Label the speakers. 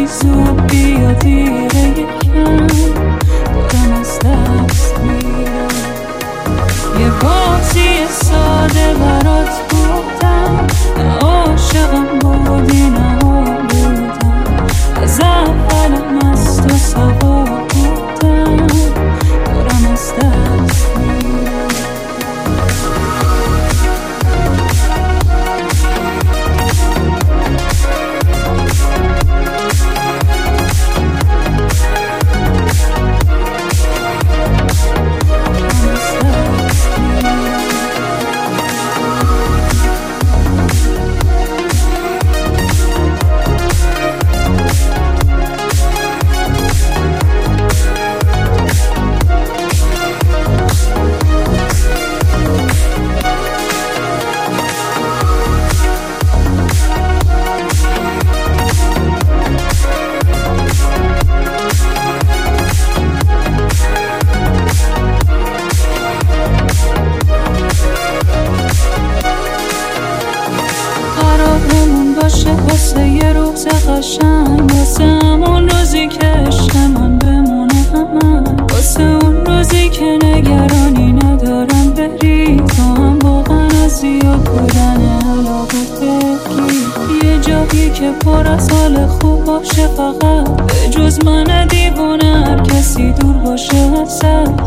Speaker 1: راستی زود بیا دیره یکم دارم از دست میرم. یه بازی ساده برات بودم، نه عاشقم بودی نه بودم، از اولم از تو سوا بودم دارم از دست میرم. واسه یه روز قشنگ، واسه همون روزی که عشق من بمونه همه، واسه اون روزی که نگرانی ندارم بری، تو هم واقعا از زیاد بودن علاقه بگی. یه جایی که پر از حال خوب باشه، فقط به جز من دیوونه هر کسی دور باشه ازت.